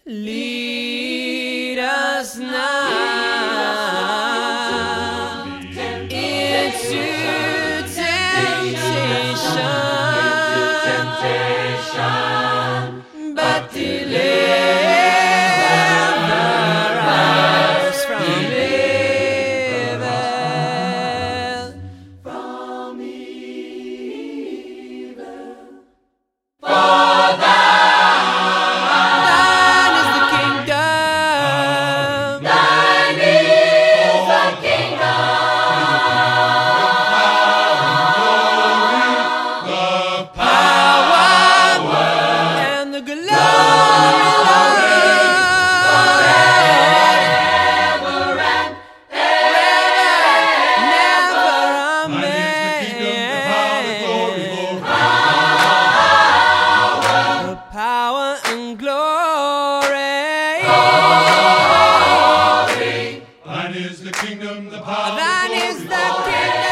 Lead us not into temptation, but deliver us from evil. From evil. For thine is the kingdom. Thine is the kingdom. The power and the glory, Lord, forever and ever, never. Amen. The power and glory. Thine is the kingdom, the power, Thine is the kingdom.